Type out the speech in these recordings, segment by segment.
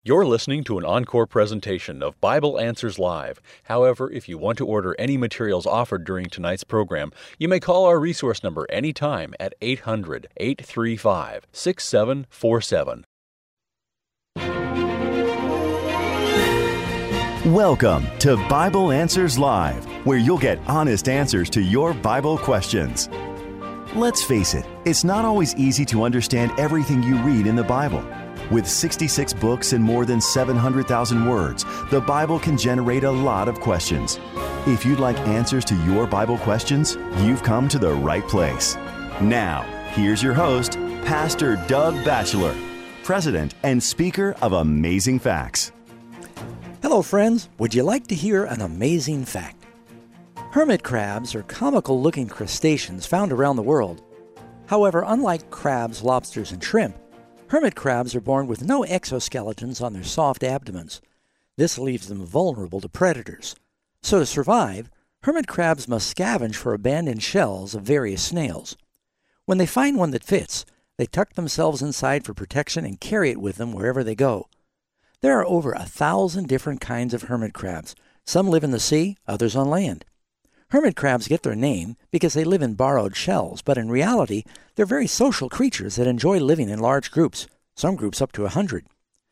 You're listening to an encore presentation of Bible Answers Live. However, if you want to order any materials offered during tonight's program, you may call our resource number anytime at 800-835-6747. Welcome to Bible Answers Live, where you'll get honest answers to your Bible questions. Let's face it, it's not always easy to understand everything you read in the Bible. With 66 books and more than 700,000 words, the Bible can generate a lot of questions. If you'd like answers to your Bible questions, you've come to the right place. Now, here's your host, Pastor Doug Batchelor, President and Speaker of Amazing Facts. Hello, friends. Would you like to hear an amazing fact? Hermit crabs are comical-looking crustaceans found around the world. However, unlike crabs, lobsters, and shrimp, hermit crabs are born with no exoskeletons on their soft abdomens. This leaves them vulnerable to predators. So to survive, hermit crabs must scavenge for abandoned shells of various snails. When they find one that fits, they tuck themselves inside for protection and carry it with them wherever they go. There are over 1,000 different kinds of hermit crabs. Some live in the sea, others on land. Hermit crabs get their name because they live in borrowed shells, but in reality, they're very social creatures that enjoy living in large groups, some groups up to 100.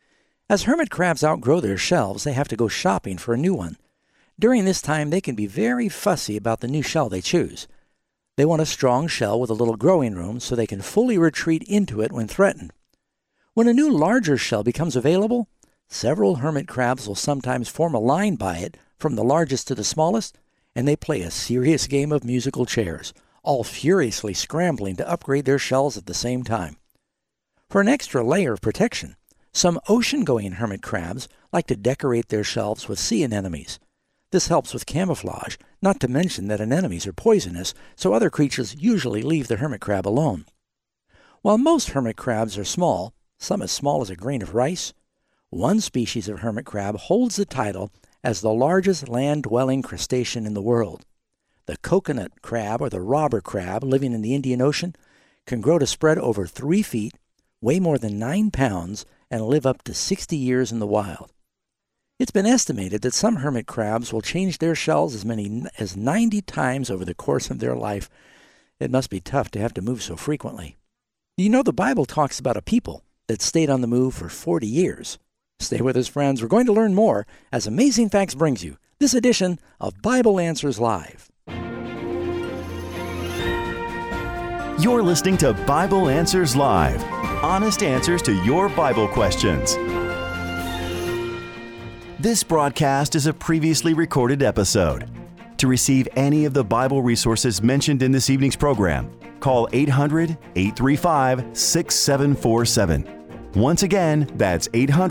As hermit crabs outgrow their shells, they have to go shopping for a new one. During this time, they can be very fussy about the new shell they choose. They want a strong shell with a little growing room so they can fully retreat into it when threatened. When a new larger shell becomes available, several hermit crabs will sometimes form a line by it from the largest to the smallest, and they play a serious game of musical chairs, all furiously scrambling to upgrade their shells at the same time. For an extra layer of protection, some ocean-going hermit crabs like to decorate their shells with sea anemones. This helps with camouflage, not to mention that anemones are poisonous, so other creatures usually leave the hermit crab alone. While most hermit crabs are small, some as small as a grain of rice, one species of hermit crab holds the title as the largest land-dwelling crustacean in the world. The coconut crab, or the robber crab, living in the Indian Ocean, can grow to spread over 3 feet, weigh more than 9 pounds, and live up to 60 years in the wild. It's been estimated that some hermit crabs will change their shells as many as 90 times over the course of their life. It must be tough to have to move so frequently. You know, the Bible talks about a people that stayed on the move for 40 years. Stay with us, friends. We're going to learn more as Amazing Facts brings you this edition of Bible Answers Live. You're listening to Bible Answers Live, honest answers to your Bible questions. This broadcast is a previously recorded episode. To receive any of the Bible resources mentioned in this evening's program, call 800-835-6747. Once again, that's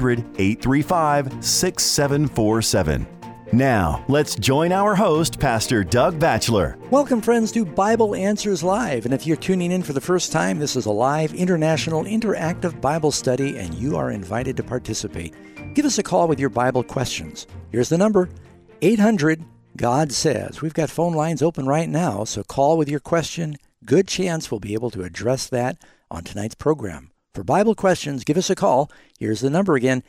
800-835-6747. Now, let's join our host, Pastor Doug Batchelor. Welcome, friends, to Bible Answers Live. And if you're tuning in for the first time, this is a live, international, interactive Bible study, and you are invited to participate. Give us a call with your Bible questions. Here's the number, 800-GOD-SAYS. We've got phone lines open right now, so call with your question. Good chance we'll be able to address that on tonight's program. For Bible questions, give us a call. Here's the number again,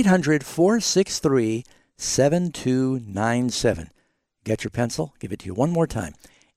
800-463-7297. Get your pencil? Give it to you one more time.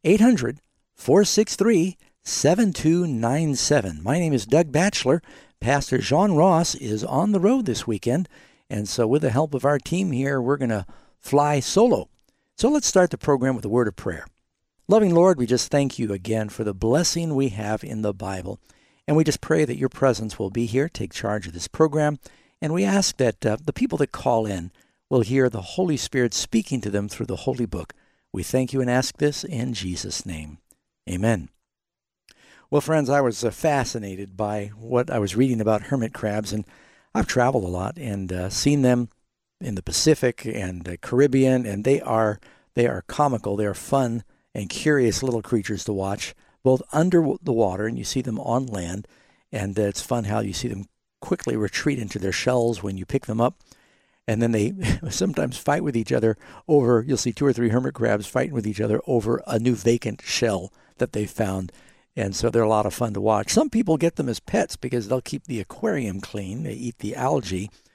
800-463-7297. My name is Doug Batchelor. Pastor John Ross is on the road this weekend, and so with the help of our team here, we're going to fly solo. So let's start the program with a word of prayer. Loving Lord, we just thank you again for the blessing we have in the Bible. And we just pray that your presence will be here, take charge of this program. And we ask that the people that call in will hear the Holy Spirit speaking to them through the Holy Book. We thank you and ask this in Jesus' name. Amen. Well, friends, I was fascinated by what I was reading about hermit crabs. And I've traveled a lot and seen them in the Pacific and Caribbean. And they are comical. They are fun and curious little creatures to watch, both under the water, and you see them on land, and it's fun how you see them quickly retreat into their shells when you pick them up, and then they sometimes fight with each other over, you'll see 2 or 3 hermit crabs fighting with each other over a new vacant shell that they found, and so they're a lot of fun to watch. Some people get them as pets because they'll keep the aquarium clean, they eat the algae,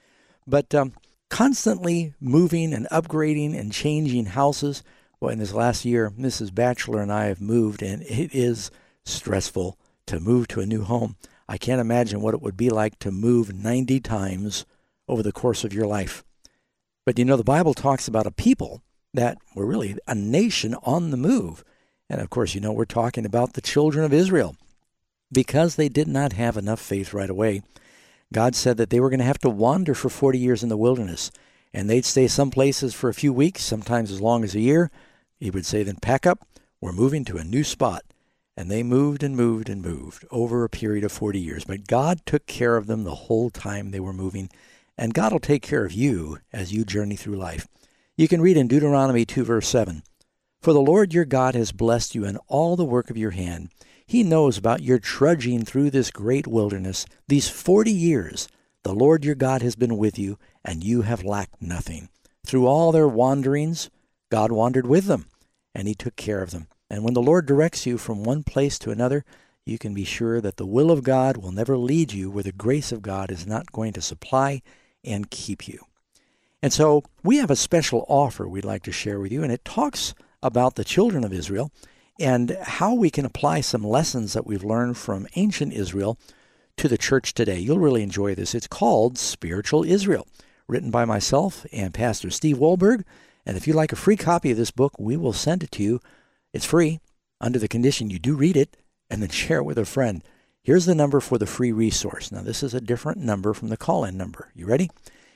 But constantly moving and upgrading and changing houses. Well, in this last year, Mrs. Batchelor and I have moved, and it is stressful to move to a new home. I can't imagine what it would be like to move 90 times over the course of your life. But you know, the Bible talks about a people that were really a nation on the move. And of course, you know, we're talking about the children of Israel. Because they did not have enough faith right away, God said that they were going to have to wander for 40 years in the wilderness. And they'd stay some places for a few weeks, sometimes as long as a year. He would say, then pack up, we're moving to a new spot. And they moved and moved and moved over a period of 40 years. But God took care of them the whole time they were moving. And God will take care of you as you journey through life. You can read in Deuteronomy 2, verse 7, "For the Lord your God has blessed you in all the work of your hand. He knows about your trudging through this great wilderness. These 40 years, the Lord your God has been with you, and you have lacked nothing." Through all their wanderings, God wandered with them, and he took care of them. And when the Lord directs you from one place to another, you can be sure that the will of God will never lead you where the grace of God is not going to supply and keep you. And so we have a special offer we'd like to share with you, and it talks about the children of Israel and how we can apply some lessons that we've learned from ancient Israel to the church today. You'll really enjoy this. It's called Spiritual Israel, written by myself and Pastor Steve Wohlberg. And if you'd like a free copy of this book, we will send it to you. It's free, under the condition you do read it and then share it with a friend. Here's the number for the free resource. Now, this is a different number from the call-in number. You ready?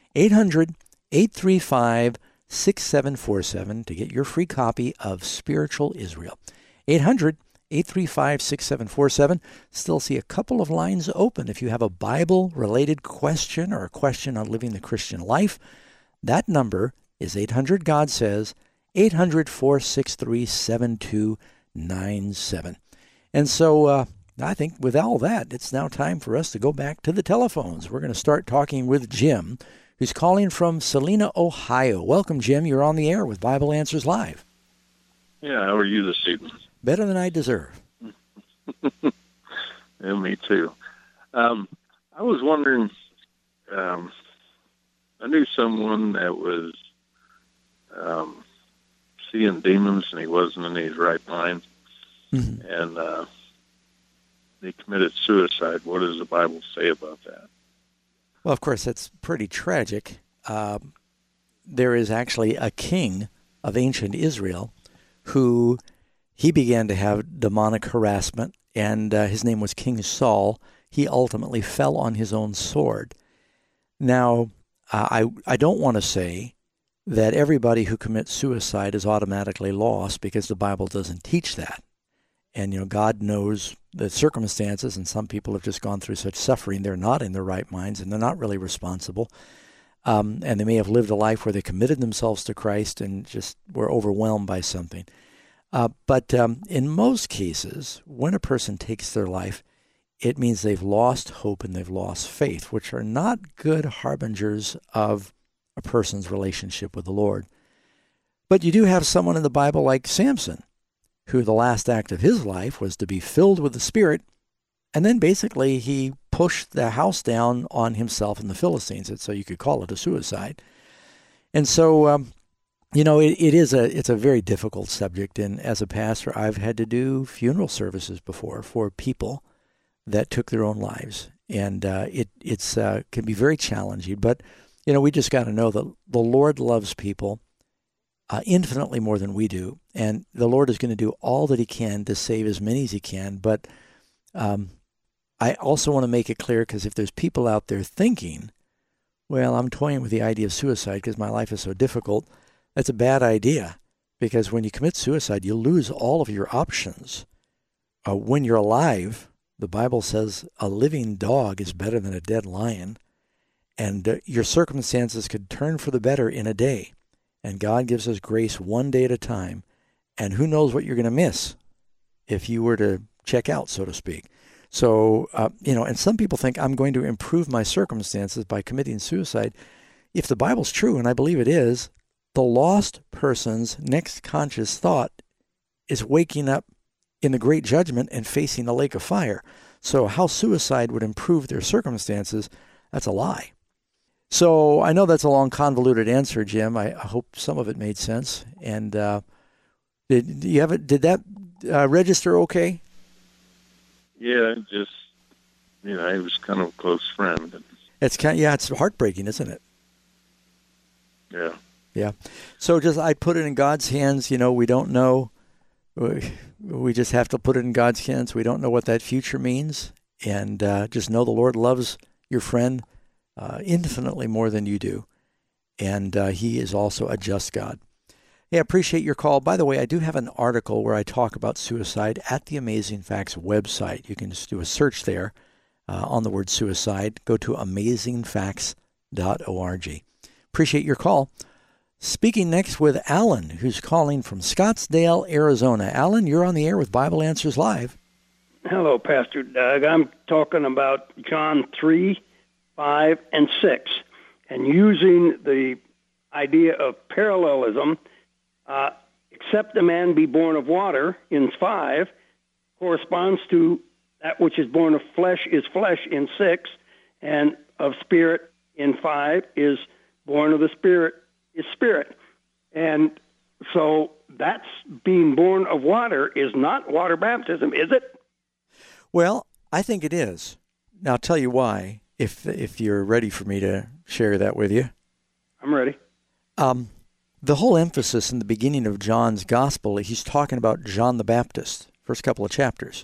800-835-6747 to get your free copy of Spiritual Israel. 800-835-6747. Still see a couple of lines open. If you have a Bible-related question or a question on living the Christian life, that number is 800-GOD-SAYS, 800-463-7297. And so I think with all that, it's now time for us to go back to the telephones. We're going to start talking with Jim, who's calling from Salina, Ohio. Welcome, Jim. You're on the air with Bible Answers Live. Yeah, how are you this evening? Better than I deserve. Yeah, me too. I was wondering, I knew someone that was seeing demons, and he wasn't in his right mind, and he committed suicide. What does the Bible say about that? Well, of course, that's pretty tragic. There is actually a king of ancient Israel who he began to have demonic harassment, and his name was King Saul. He ultimately fell on his own sword. Now, I don't want to say that everybody who commits suicide is automatically lost, because the Bible doesn't teach that. And, you know, God knows the circumstances, and some people have just gone through such suffering, they're not in their right minds, and they're not really responsible. And they may have lived a life where they committed themselves to Christ and just were overwhelmed by something. But in most cases, when a person takes their life, it means they've lost hope and they've lost faith, which are not good harbingers of a person's relationship with the Lord. But you do have someone in the Bible like Samson, who the last act of his life was to be filled with the Spirit, and then basically he pushed the house down on himself and the Philistines, and so you could call it a suicide. And so, you know, it's a very difficult subject, and as a pastor, I've had to do funeral services before for people that took their own lives, and it can be very challenging. But you know, we just got to know that the Lord loves people infinitely more than we do, and the Lord is going to do all that he can to save as many as he can. But I also want to make it clear, because if there's people out there thinking, well, I'm toying with the idea of suicide because my life is so difficult, that's a bad idea, because when you commit suicide, you lose all of your options. When you're alive, the Bible says a living dog is better than a dead lion. And your circumstances could turn for the better in a day. And God gives us grace one day at a time. And who knows what you're going to miss if you were to check out, so to speak. So, you know, and some people think I'm going to improve my circumstances by committing suicide. If the Bible's true, and I believe it is, the lost person's next conscious thought is waking up in the great judgment and facing a lake of fire. So how suicide would improve their circumstances, that's a lie. So I know that's a long, convoluted answer, Jim. I hope some of it made sense. And did you have it? Did that register okay? Yeah, just, he was kind of a close friend. It's it's heartbreaking, isn't it? Yeah. Yeah. So I put it in God's hands. We don't know. We just have to put it in God's hands. We don't know what that future means. And just know the Lord loves your friend infinitely more than you do. And he is also a just God. Yeah, appreciate your call. By the way, I do have an article where I talk about suicide at the Amazing Facts website. You can just do a search there on the word suicide. Go to amazingfacts.org. Appreciate your call. Speaking next with Alan, who's calling from Scottsdale, Arizona. Alan, you're on the air with Bible Answers Live. Hello, Pastor Doug. I'm talking about John 3, 5, and 6, and using the idea of parallelism. Except a man be born of water in 5 corresponds to that which is born of flesh is flesh in 6, and of spirit in 5 is born of the spirit is spirit. And so that's being born of water is not water baptism, is it? Well, I think it is. Now, I'll tell you why, if you're ready for me to share that with you. I'm ready. The whole emphasis in the beginning of John's gospel, he's talking about John the Baptist, first couple of chapters.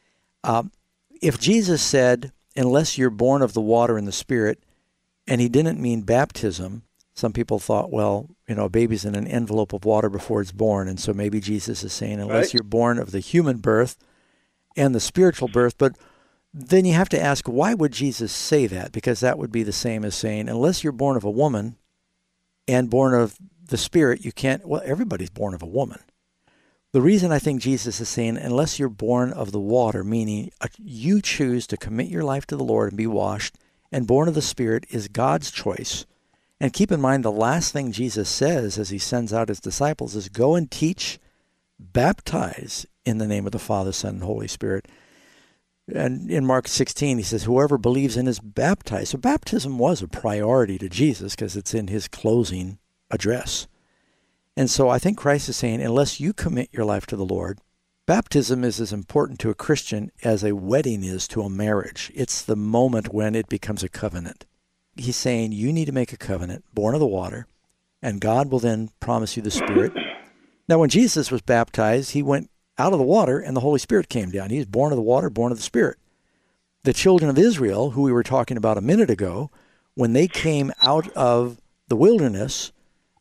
If Jesus said, unless you're born of the water and the Spirit, and he didn't mean baptism, some people thought, well, a baby's in an envelope of water before it's born, and so maybe Jesus is saying, unless you're born of the human birth and the spiritual birth. But then you have to ask, why would Jesus say that? Because that would be the same as saying, unless you're born of a woman and born of the Spirit, you can't, well, everybody's born of a woman. The reason I think Jesus is saying, unless you're born of the water, meaning you choose to commit your life to the Lord and be washed, and born of the Spirit is God's choice. And keep in mind, the last thing Jesus says as he sends out his disciples is, go and teach, baptize in the name of the Father, Son, and Holy Spirit. And in Mark 16, he says, whoever believes in is baptized. So baptism was a priority to Jesus because it's in his closing address. And so I think Christ is saying, unless you commit your life to the Lord, baptism is as important to a Christian as a wedding is to a marriage. It's the moment when it becomes a covenant. He's saying you need to make a covenant, born of the water, and God will then promise you the Spirit. Now, when Jesus was baptized, he went out of the water and the Holy Spirit came down. He was born of the water, born of the Spirit. The children of Israel, who we were talking about a minute ago, when they came out of the wilderness,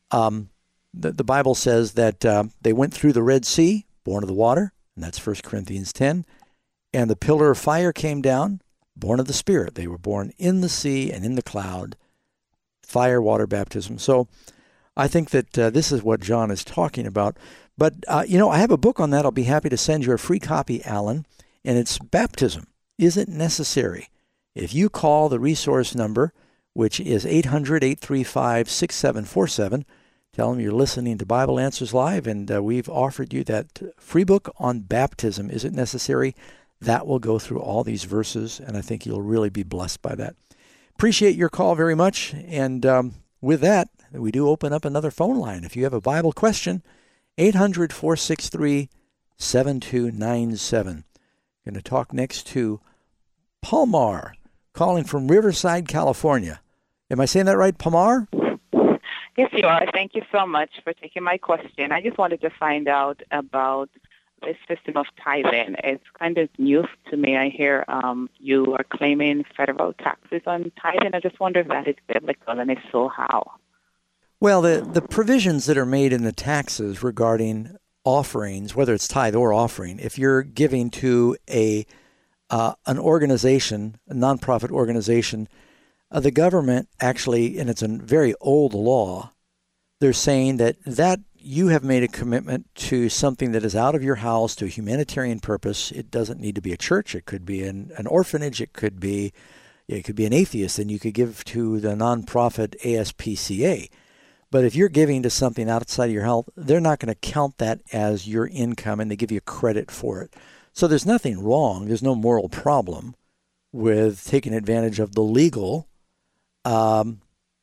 the Bible says that they went through the Red Sea, born of the water, and that's 1 Corinthians 10, and the pillar of fire came down, born of the Spirit. They were born in the sea and in the cloud, fire, water, baptism. So I think that this is what John is talking about. But, I have a book on that. I'll be happy to send you a free copy, Alan, and it's Baptism. Is it necessary? If you call the resource number, which is 800-835-6747, tell them you're listening to Bible Answers Live, and we've offered you that free book on baptism. Is it necessary? That will go through all these verses, and I think you'll really be blessed by that. Appreciate your call very much, and with that, we do open up another phone line. If you have a Bible question, 800-463-7297. Going to talk next to Palmar, calling from Riverside, California. Am I saying that right, Palmar? Yes, you are. Thank you so much for taking my question. I just wanted to find out about this system of tithing. It's kind of news to me. I hear you are claiming federal taxes on tithing. I just wonder if that is biblical, and if so, how? Well, the provisions that are made in the taxes regarding offerings, whether it's tithe or offering, if you're giving to an organization, a nonprofit organization, the government actually, and it's a very old law, they're saying that you have made a commitment to something that is out of your house, to a humanitarian purpose. It doesn't need to be a church. It could be an orphanage. It could be an atheist, and you could give to the nonprofit ASPCA. But if you're giving to something outside of your health, they're not going to count that as your income, and they give you credit for it. So there's nothing wrong. There's no moral problem with taking advantage of the legal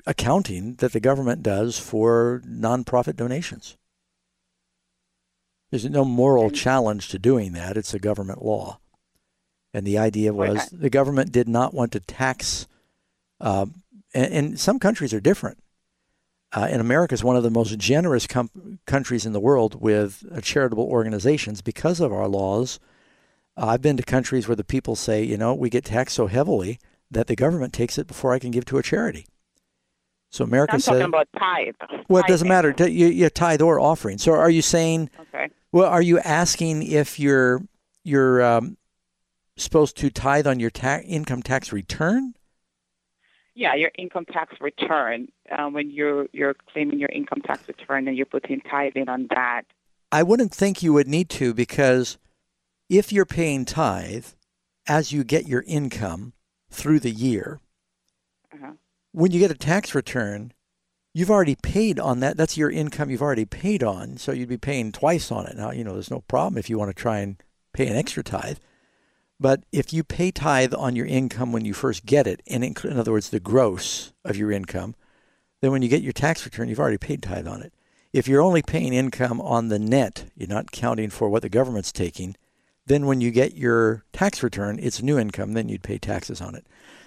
accounting that the government does for nonprofit donations. There's no moral challenge to doing that. It's a government law. And the idea was the government did not want to tax, and some countries are different. And America is one of the most generous countries in the world with charitable organizations because of our laws. I've been to countries where the people say, we get taxed so heavily that the government takes it before I can give to a charity. So America says... I'm talking about tithe. Well, it doesn't matter. You tithe or offering. So are you saying... Okay. Well, are you asking if you're supposed to tithe on your income tax return? Yeah, your income tax return. When you're claiming your income tax return and you're putting tithing on that. I wouldn't think you would need to, because if you're paying tithe as you get your income through the year, when you get a tax return, you've already paid on that. That's your income you've already paid on, so you'd be paying twice on it. Now, there's no problem if you want to try and pay an extra tithe. But if you pay tithe on your income when you first get it, and in other words, the gross of your income, then when you get your tax return, you've already paid tithe on it. If you're only paying income on the net, you're not counting for what the government's taking, then when you get your tax return, it's new income, then you'd pay taxes on it.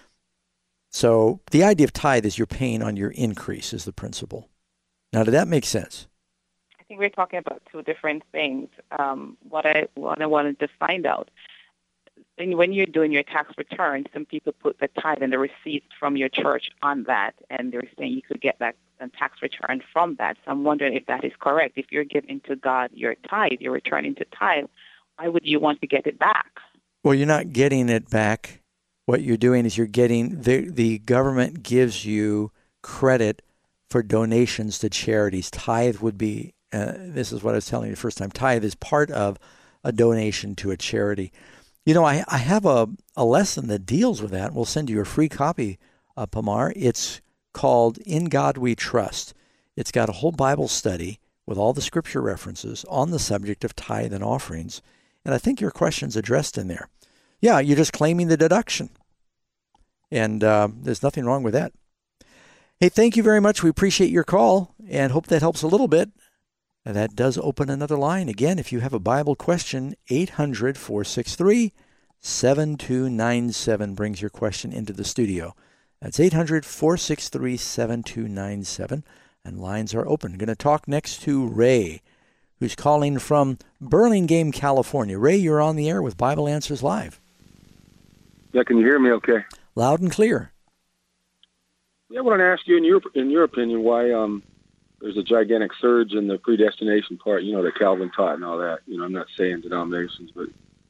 So the idea of tithe is you're paying on your increase is the principle. Now, did that make sense? I think we're talking about two different things. What I wanted to find out, when you're doing your tax return, some people put the tithe and the receipts from your church on that, and they're saying you could get that tax return from that. So I'm wondering if that is correct. If you're giving to God your tithe, you're returning to tithe, why would you want to get it back? Well, you're not getting it back. What you're doing is you're getting, the government gives you credit for donations to charities. Tithe would be, this is what I was telling you the first time, tithe is part of a donation to a charity. I have a lesson that deals with that. We'll send you a free copy, Pamar. It's called In God We Trust. It's got a whole Bible study with all the scripture references on the subject of tithe and offerings. And I think your question's addressed in there. Yeah, you're just claiming the deduction. And there's nothing wrong with that. Hey, thank you very much. We appreciate your call and hope that helps a little bit. And that does open another line. Again, if you have a Bible question, 800-463-7297 brings your question into the studio. That's 800-463-7297. And lines are open. I'm going to talk next to Ray, who's calling from Burlingame, California. Ray, you're on the air with Bible Answers Live. Yeah, can you hear me okay? Loud and clear. Yeah, I want to ask you, in your opinion, why there's a gigantic surge in the predestination part, that Calvin taught and all that. I'm not saying denominations, but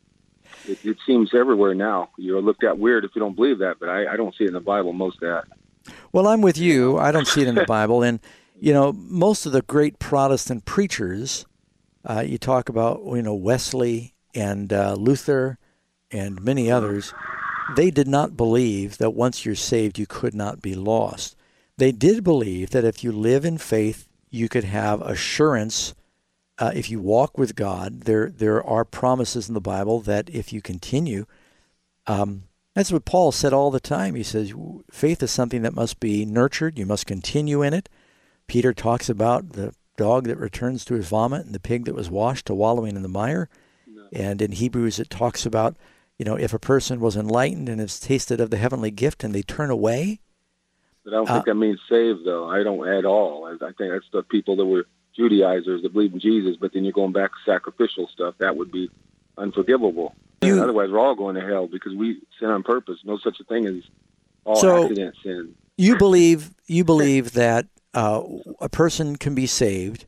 it seems everywhere now. You're looked at weird if you don't believe that, but I don't see it in the Bible, most of that. Well, I'm with you. I don't see it in the Bible. And, most of the great Protestant preachers, you talk about, Wesley and Luther and many others, they did not believe that once you're saved, you could not be lost. They did believe that if you live in faith, you could have assurance. If you walk with God, there are promises in the Bible that if you continue, that's what Paul said all the time. He says, faith is something that must be nurtured. You must continue in it. Peter talks about the dog that returns to his vomit and the pig that was washed to wallowing in the mire. No. And in Hebrews, it talks about, if a person was enlightened and has tasted of the heavenly gift and they turn away. But I don't think that means saved, though. I don't at all. I think that's the people that were Judaizers that believe in Jesus, but then you're going back to sacrificial stuff. That would be unforgivable. Otherwise, we're all going to hell because we sin on purpose. No such a thing as all accident sin. You believe that a person can be saved,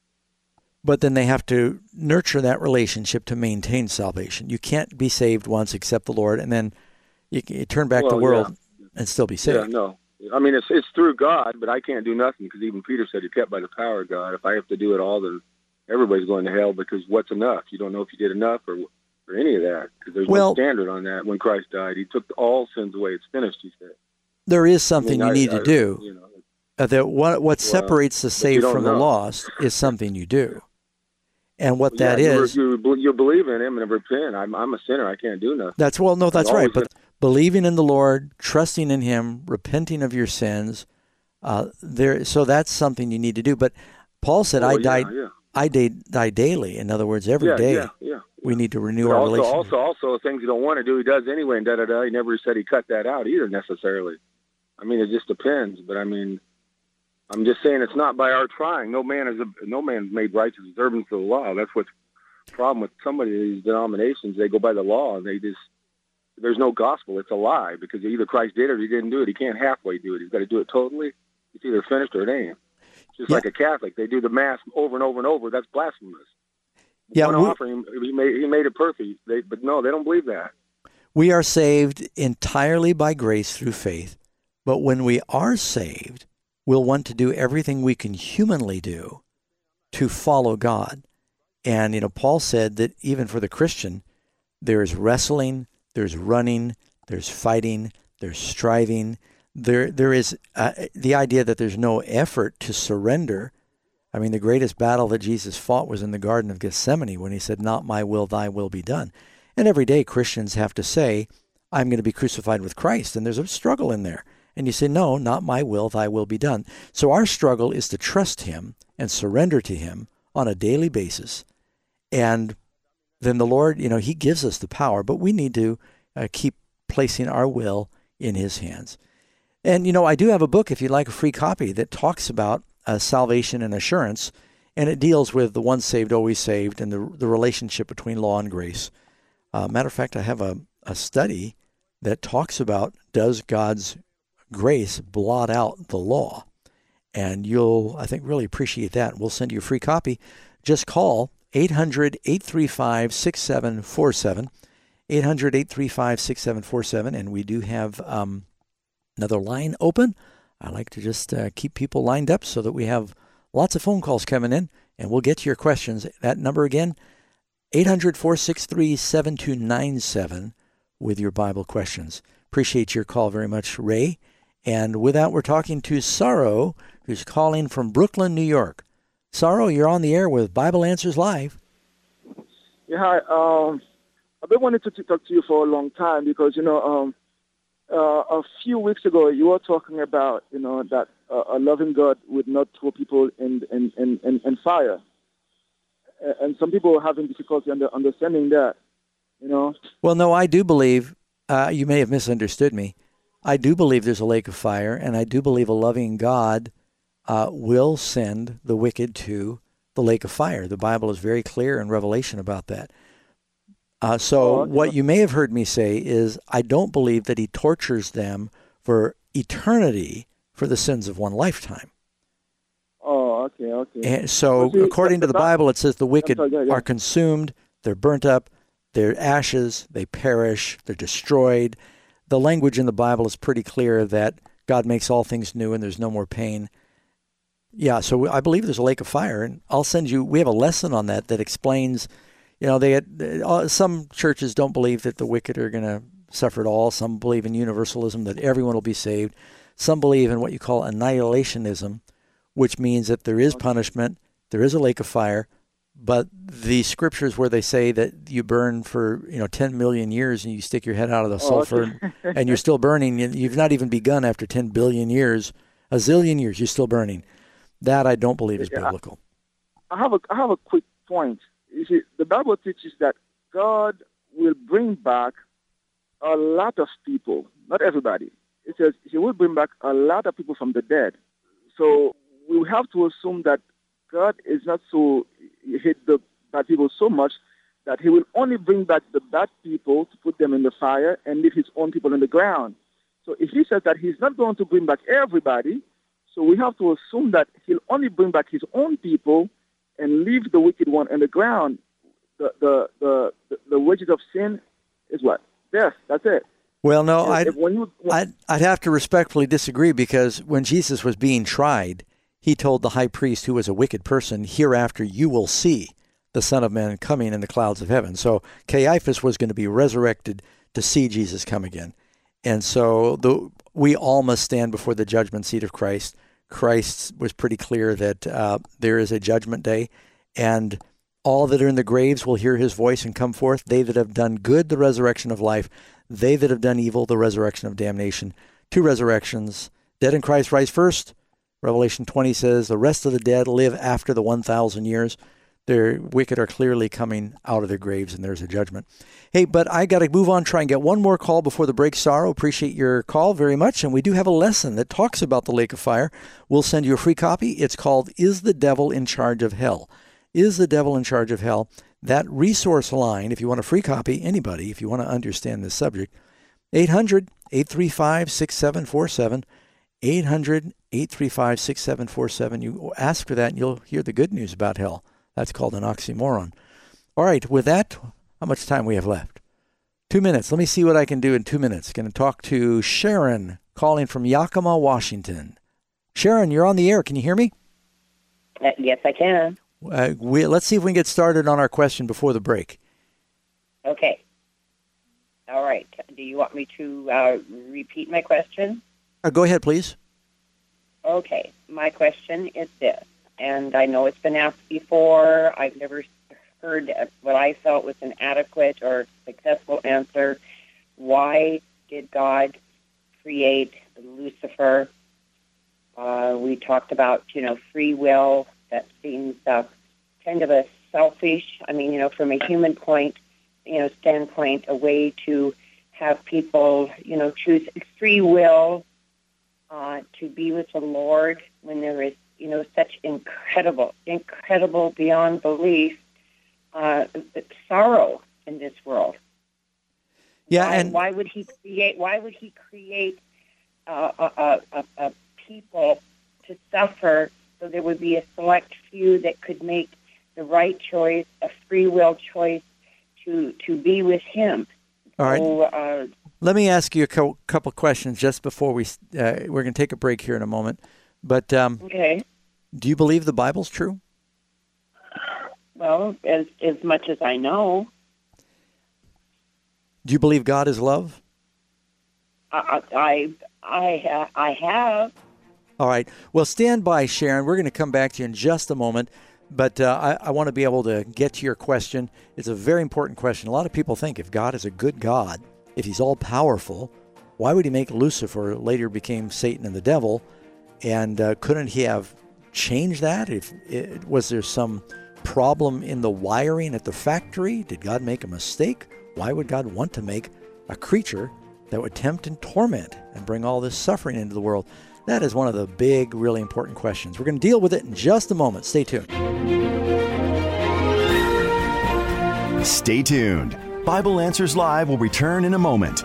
but then they have to nurture that relationship to maintain salvation. You can't be saved once, accept the Lord, and then you turn back the world and still be saved. Yeah, no. I mean, it's through God, but I can't do nothing because even Peter said you're kept by the power of God. If I have to do it all, then everybody's going to hell because what's enough? You don't know if you did enough or any of that because there's no standard on that. When Christ died, he took all sins away. It's finished, he said. There is something you need to do. That what separates the saved from the lost is something you do. And what that is... You believe in him and repent. I'm a sinner. I can't do nothing. That's right. But believing in the Lord, trusting in him, repenting of your sins, So that's something you need to do. But Paul said, I die daily. In other words, every day we need to renew our relationship. Also, things you don't want to do, he does anyway, and da-da-da. He never said he cut that out either necessarily. I mean, it just depends. But, I mean, I'm just saying it's not by our trying. No man is made righteous observance of the law. That's what's the problem with some of these denominations. They go by the law, and there's no gospel. It's a lie, because either Christ did it or he didn't do it. He can't halfway do it. He's got to do it totally. It's either finished or it ain't. Just like a Catholic. They do the Mass over and over and over. That's blasphemous. Yeah, One offering, he made it perfect. But no, they don't believe that. We are saved entirely by grace through faith. But when we are saved, we'll want to do everything we can humanly do to follow God. And, Paul said that even for the Christian, there is wrestling, there's running, there's fighting, there's striving. There is the idea that there's no effort to surrender. I mean, the greatest battle that Jesus fought was in the Garden of Gethsemane when he said, "Not my will, thy will be done." And every day Christians have to say, "I'm going to be crucified with Christ." And there's a struggle in there. And you say, "No, not my will, thy will be done." So our struggle is to trust him and surrender to him on a daily basis. And then the Lord, he gives us the power, but we need to keep placing our will in his hands. And, I do have a book, if you'd like a free copy, that talks about salvation and assurance, and it deals with the once saved, always saved, and the relationship between law and grace. Matter of fact, I have a study that talks about, does God's grace blot out the law? And you'll, I think, really appreciate that. We'll send you a free copy. Just call 800-835-6747, 800-835-6747, and we do have another line open. I like to just keep people lined up so that we have lots of phone calls coming in, and we'll get to your questions. That number again, 800-463-7297 with your Bible questions. Appreciate your call very much, Ray. And with that, we're talking to Sorrow, who's calling from Brooklyn, New York. Sorrow, you're on the air with Bible Answers Live. Yeah, hi. I've been wanting to talk to you for a long time because, a few weeks ago you were talking about, that a loving God would not throw people in fire. And some people are having difficulty understanding that, Well, no, I do believe, you may have misunderstood me. I do believe there's a lake of fire, and I do believe a loving God will send the wicked to the lake of fire. The Bible is very clear in Revelation about that. What you may have heard me say is I don't believe that he tortures them for eternity for the sins of one lifetime. Oh, okay. And so according to the Bible, it says the wicked are consumed, they're burnt up, they're ashes, they perish, they're destroyed. The language in the Bible is pretty clear that God makes all things new and there's no more pain. Yeah, so I believe there's a lake of fire, and I'll send you, we have a lesson on that explains, some churches don't believe that the wicked are going to suffer at all. Some believe in universalism, that everyone will be saved. Some believe in what you call annihilationism, which means that there is punishment, there is a lake of fire, but the scriptures where they say that you burn for 10 million years and you stick your head out of the sulfur and you're still burning, you've not even begun after 10 billion years, a zillion years, you're still burning. That I don't believe is biblical. I have a quick point. You see, the Bible teaches that God will bring back a lot of people, not everybody. It says he will bring back a lot of people from the dead. So we have to assume that God is not so hate the bad people so much that he will only bring back the bad people to put them in the fire and leave his own people in the ground. So if he says that he's not going to bring back everybody, so we have to assume that he'll only bring back his own people and leave the wicked one in the ground. The wages of sin is what? Death. That's it. Well, no, I'd have to respectfully disagree, because when Jesus was being tried, he told the high priest, who was a wicked person, "Hereafter you will see the Son of Man coming in the clouds of heaven." So Caiaphas was going to be resurrected to see Jesus come again. And so we all must stand before the judgment seat of Christ. Christ was pretty clear that there is a judgment day, and all that are in the graves will hear his voice and come forth. They that have done good, the resurrection of life. They that have done evil, the resurrection of damnation. Two resurrections. Dead in Christ rise first. Revelation 20 says, the rest of the dead live after the 1,000 years. Their wicked are clearly coming out of their graves, and there's a judgment. Hey, but I got to move on, try and get one more call before the break. Sorrow, appreciate your call very much. And we do have a lesson that talks about the lake of fire. We'll send you a free copy. It's called, Is the Devil in Charge of Hell? Is the Devil in Charge of Hell? That resource line, if you want a free copy, anybody, if you want to understand this subject, 800-835-6747, 800-835-6747. You ask for that, and you'll hear the good news about hell. That's called an oxymoron. All right, with that, how much time we have left? 2 minutes. Let me see what I can do in 2 minutes. Going to talk to Sharon, calling from Yakima, Washington. Sharon, you're on the air. Can you hear me? Yes, I can. Let's see if we can get started on our question before the break. Okay. All right. Do you want me to repeat my question? Go ahead, please. Okay. My question is this, and I know it's been asked before. I've never heard what I felt was an adequate or successful answer. Why did God create Lucifer? We talked about, free will. That seems kind of a selfish, from a human standpoint, a way to have people, choose free will to be with the Lord when there is, such incredible beyond belief sorrow in this world. Yeah, why would he create a people to suffer so there would be a select few that could make the right choice, a free will choice to be with him? All right. So, let me ask you a couple questions just before we're going to take a break here in a moment. But okay. Do you believe the Bible's true? Well, as much as I know. Do you believe God is love? I have. All right. Well, stand by, Sharon. We're going to come back to you in just a moment. But I want to be able to get to your question. It's a very important question. A lot of people think if God is a good God, if he's all-powerful, why would he make Lucifer, later became Satan and the devil? And couldn't he have changed that? Was there some problem in the wiring at the factory? Did God make a mistake? Why would God want to make a creature that would tempt and torment and bring all this suffering into the world? That is one of the big, really important questions. We're going to deal with it in just a moment. Stay tuned. Stay tuned. Bible Answers Live will return in a moment.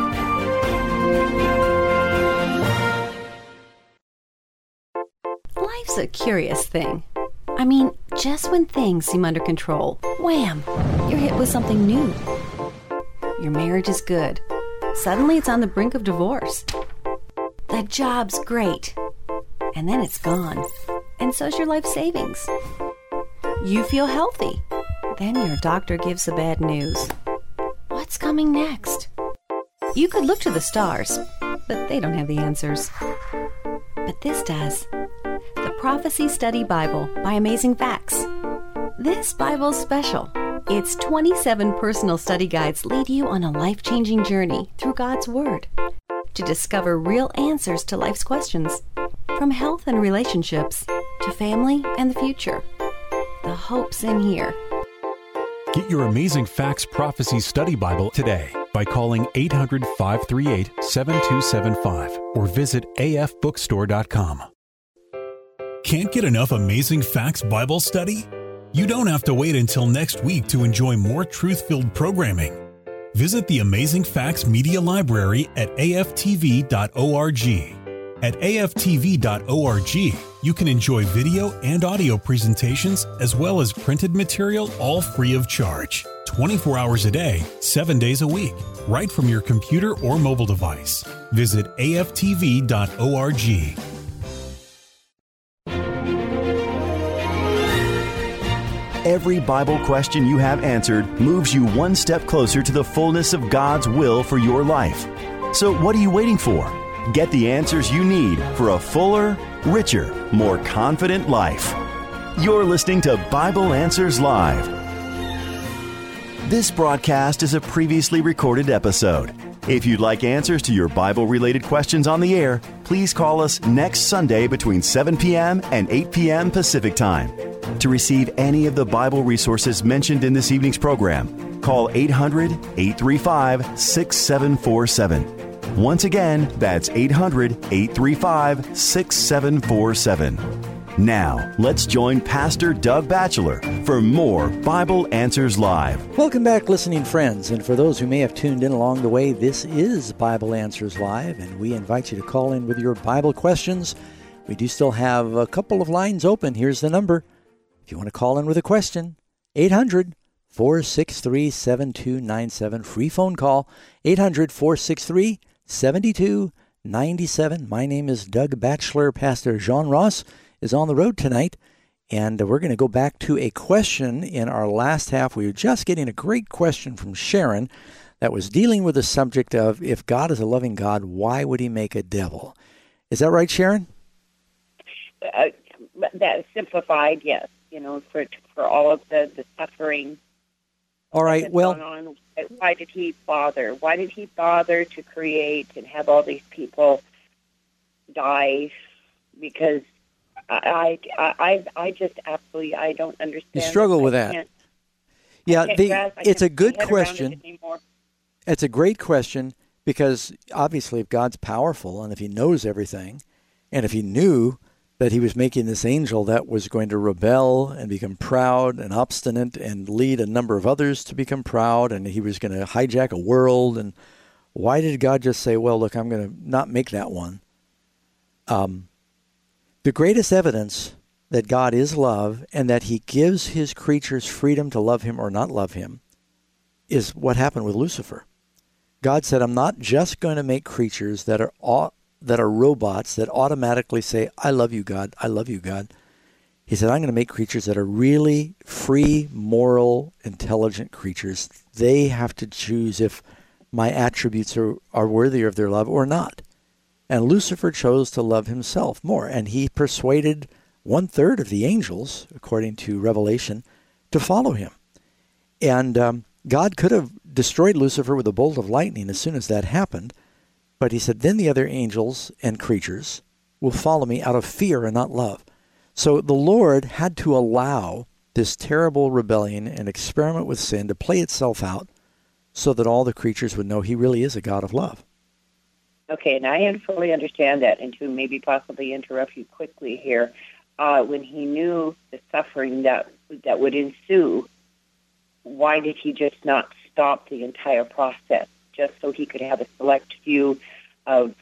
Life's a curious thing. Just when things seem under control, wham, you're hit with something new. Your marriage is good. Suddenly it's on the brink of divorce. The job's great. And then it's gone. And so's your life savings. You feel healthy. Then your doctor gives the bad news. What's coming next? You could look to the stars, but they don't have the answers. But this does. The Prophecy Study Bible by Amazing Facts. This Bible's special. Its 27 personal study guides lead you on a life-changing journey through God's Word to discover real answers to life's questions, from health and relationships to family and the future. The hope's in here. Get your Amazing Facts Prophecy Study Bible today by calling 800-538-7275 or visit afbookstore.com. Can't get enough Amazing Facts Bible study? You don't have to wait until next week to enjoy more truth-filled programming. Visit the Amazing Facts Media Library at aftv.org. At aftv.org, you can enjoy video and audio presentations as well as printed material, all free of charge, 24 hours a day, 7 days a week, right from your computer or mobile device. Visit aftv.org. Every Bible question you have answered moves you one step closer to the fullness of God's will for your life. So what are you waiting for? Get the answers you need for a fuller, richer, more confident life. You're listening to Bible Answers Live. This broadcast is a previously recorded episode. If you'd like answers to your Bible-related questions on the air, please call us next Sunday between 7 p.m. and 8 p.m. Pacific Time. To receive any of the Bible resources mentioned in this evening's program, call 800-835-6747. Once again, that's 800-835-6747. Now, let's join Pastor Doug Batchelor for more Bible Answers Live. Welcome back, listening friends. And for those who may have tuned in along the way, this is Bible Answers Live, and we invite you to call in with your Bible questions. We do still have a couple of lines open. Here's the number. If you want to call in with a question, 800-463-7297. Free phone call, 800-463-7297. My name is Doug Batchelor. Pastor John Ross is on the road tonight, and we're going to go back to a question in our last half. We were just getting a great question from Sharon that was dealing with the subject of, if God is a loving God, why would he make a devil? Is that right, Sharon? That simplified, yes. You know, for all of the suffering. All right, well, why did he bother? Why did he bother to create and have all these people die? Because I just absolutely, I don't understand. You struggle with that. Yeah, it's a good question. It's a great question, because obviously if God's powerful and if he knows everything, and if he knew that he was making this angel that was going to rebel and become proud and obstinate and lead a number of others to become proud, and he was going to hijack a world, and why did God just say, well, look, I'm going to not make that one? The greatest evidence that God is love and that he gives his creatures freedom to love him or not love him is what happened with Lucifer. God said, I'm not just going to make creatures that are robots that automatically say, I love you, God, I love you, God. He said, I'm going to make creatures that are really free, moral, intelligent creatures. They have to choose if my attributes are worthy of their love or not. And Lucifer chose to love himself more, and he persuaded 1/3 of the angels, according to Revelation, to follow him. And God could have destroyed Lucifer with a bolt of lightning as soon as that happened, but he said, then the other angels and creatures will follow me out of fear and not love. So the Lord had to allow this terrible rebellion and experiment with sin to play itself out so that all the creatures would know he really is a God of love. Okay, and I fully understand that, and to maybe possibly interrupt you quickly here, when he knew the suffering that would ensue, why did he just not stop the entire process, just so he could have a select few of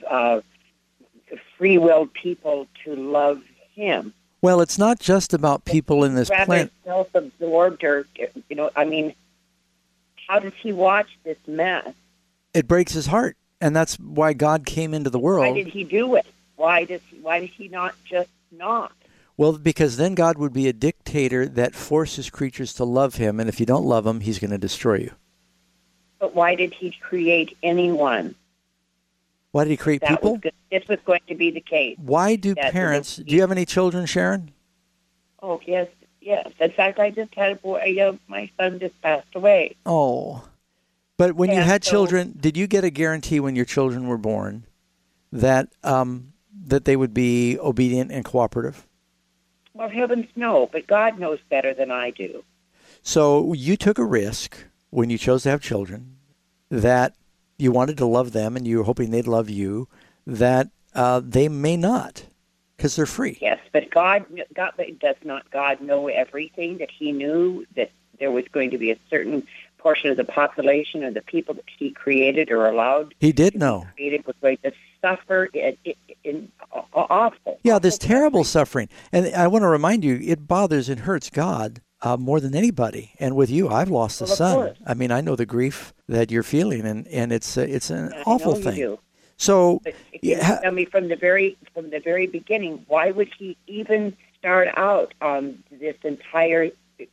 free-willed people to love him? Well, it's not just about people in this planet. Rather self-absorbed, or, you know, I mean, how does he watch this mess? It breaks his heart. And that's why God came into the world. Why did he do it? Why did he not just not? Well, because then God would be a dictator that forces creatures to love him, and if you don't love him, he's going to destroy you. But why did he create anyone? Why did he create people? This was going to be the case. Why do parents... Do you have any children, Sharon? Oh, yes. In fact, I just had a boy. My son just passed away. Oh. But when you had children, did you get a guarantee when your children were born that that they would be obedient and cooperative? Well, heavens no, but God knows better than I do. So you took a risk when you chose to have children, that you wanted to love them and you were hoping they'd love you, that they may not, because they're free. Yes, but does not God know everything? That he knew that there was going to be a certain portion of the population or the people that he created or allowed. He did know. Created was going to suffer in awful. Yeah, this terrible suffering. And I want to remind you, it bothers and hurts God more than anybody. And with you, I've lost a son. Course. I mean, I know the grief that you're feeling, and it's an awful thing. You do. So, but tell me from the very beginning, why would he even start out on this entire,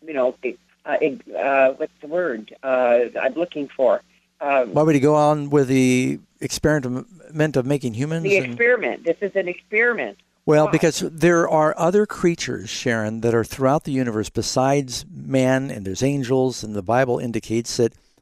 what's the word I'm looking for? Why would he go on with the experiment of making humans? The experiment. This is an experiment. Well, because there are other creatures, Sharon, that are throughout the universe besides man, and there's angels, and the Bible indicates that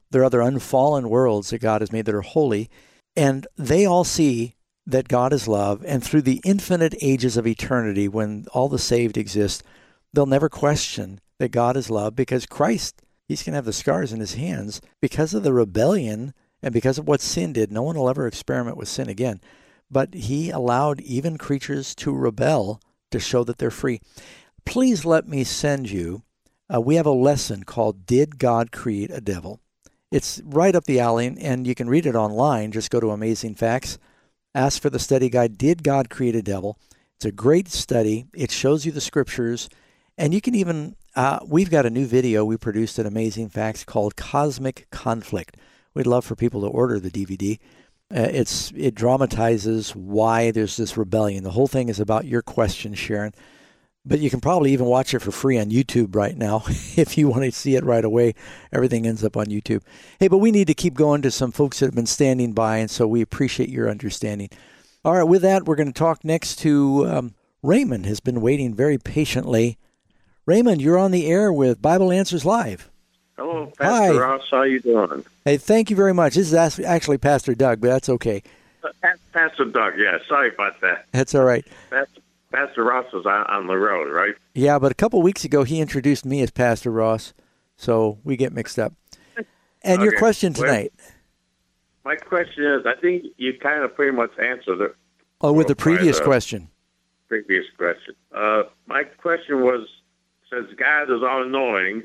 There are other unfallen worlds that God has made that are holy, and they all see that God is love, and through the infinite ages of eternity, when all the saved exist, they'll never question that God is love, because Christ, he's going to have the scars in his hands because of the rebellion and because of what sin did. No one will ever experiment with sin again, but he allowed even creatures to rebel to show that they're free. Please let me send you, we have a lesson called Did God Create a Devil? It's right up the alley, and you can read it online. Just go to Amazing Facts. Ask for the study guide, Did God Create a Devil? It's a great study. It shows you the scriptures. And you can even, we've got a new video we produced at Amazing Facts called Cosmic Conflict. We'd love for people to order the DVD. It dramatizes why there's this rebellion. The whole thing is about your question, Sharon. But you can probably even watch it for free on YouTube right now if you want to see it right away. Everything ends up on YouTube. Hey, but we need to keep going to some folks that have been standing by, and so we appreciate your understanding. All right, with that, we're going to talk next to Raymond, has been waiting very patiently. Raymond, you're on the air with Bible Answers Live. Hello, Pastor Ross. How you doing? Hey, thank you very much. This is actually Pastor Doug, but that's okay. Pastor Doug, yeah. Sorry about that. That's all right. Pastor Ross is on the road, right? Yeah, but a couple weeks ago, he introduced me as Pastor Ross, so we get mixed up. And your question tonight? My question is, I think you kind of pretty much answered it. Oh, with the previous question. Previous question. My question was, since God is all-knowing,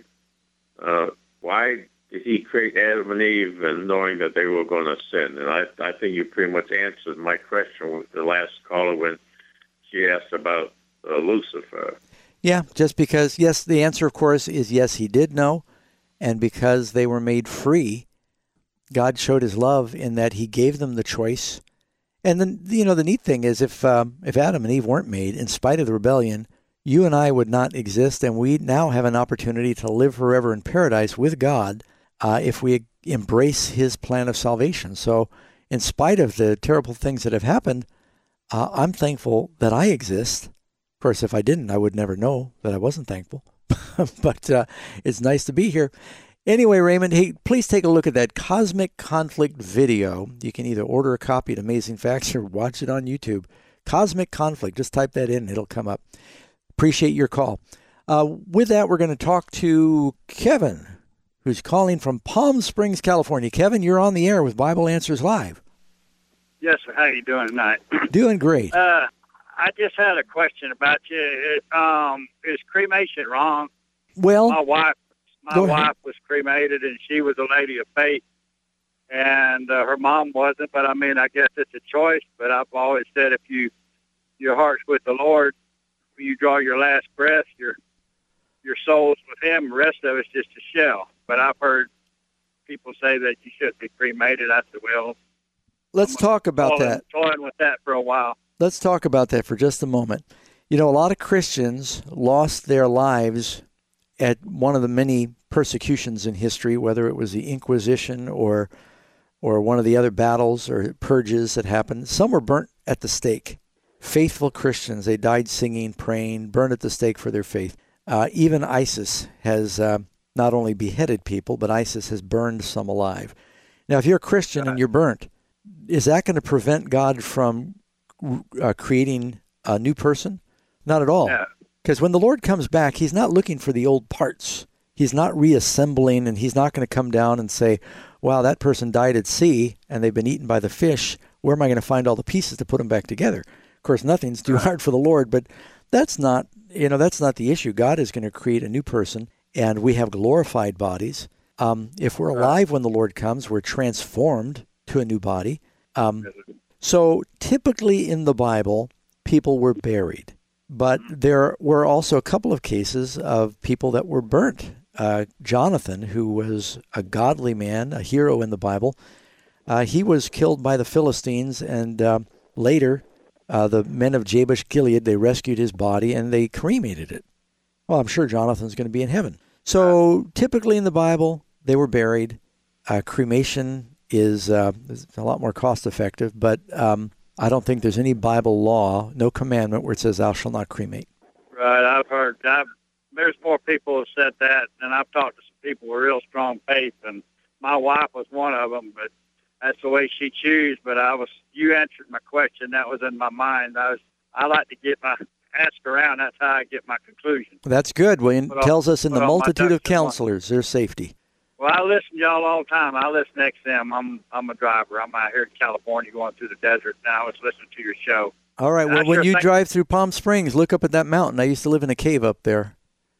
why did he create Adam and Eve and knowing that they were going to sin? And I think you pretty much answered my question with the last caller when she asked about Lucifer. Yeah, just because, yes, the answer, of course, is yes, he did know. And because they were made free, God showed his love in that he gave them the choice. And then, the neat thing is if Adam and Eve weren't made, in spite of the rebellion, you and I would not exist, and we now have an opportunity to live forever in paradise with God if we embrace his plan of salvation. So in spite of the terrible things that have happened, I'm thankful that I exist. Of course, if I didn't, I would never know that I wasn't thankful. But it's nice to be here. Anyway, Raymond, hey, please take a look at that Cosmic Conflict video. You can either order a copy at Amazing Facts or watch it on YouTube. Cosmic Conflict, just type that in, it'll come up. Appreciate your call. With that, we're going to talk to Kevin, who's calling from Palm Springs, California. Kevin, you're on the air with Bible Answers Live. Yes, sir. How you doing tonight? Doing great. I just had a question about you. Is cremation wrong? Well, my wife was cremated, and she was a lady of faith, and her mom wasn't. But I mean, I guess it's a choice. But I've always said, if your heart's with the Lord, when you draw your last breath, your soul's with him. The rest of it's just a shell. But I've heard people say that you shouldn't be cremated. I said, well, let's talk about that. Toying with that for a while. Let's talk about that for just a moment. A lot of Christians lost their lives at one of the many persecutions in history, whether it was the Inquisition or one of the other battles or purges that happened. Some were burnt at the stake. Faithful Christians, they died singing, praying, burned at the stake for their faith. Even ISIS has not only beheaded people, but ISIS has burned some alive. Now, if you're a Christian and you're burnt, is that going to prevent God from creating a new person? Not at all. Because when the Lord comes back, he's not looking for the old parts. He's not reassembling, and he's not going to come down and say, wow, that person died at sea and they've been eaten by the fish. Where am I going to find all the pieces to put them back together? Of course, nothing's too hard for the Lord, but that's not the issue. God is going to create a new person, and we have glorified bodies. If we're alive when the Lord comes, we're transformed to a new body. So typically in the Bible, people were buried, but there were also a couple of cases of people that were burnt. Jonathan, who was a godly man, a hero in the Bible, he was killed by the Philistines, and later the men of Jabesh Gilead, they rescued his body and they cremated it. Well, I'm sure Jonathan's going to be in heaven. So typically in the Bible, they were buried. Cremation is a lot more cost-effective, but I don't think there's any Bible law, no commandment where it says, thou shalt not cremate. Right, I've heard that. There's more people who have said that, and I've talked to some people with real strong faith, and my wife was one of them, but that's the way she chose. But you answered my question. That was in my mind. I like to ask around. That's how I get my conclusion. That's good. Well, it tells us in the multitude of counselors, there's safety. Well, I listen to y'all all the time. I listen to XM. I'm a driver. I'm out here in California going through the desert now. I was listening to your show. All right. Well, when you drive through Palm Springs, look up at that mountain. I used to live in a cave up there.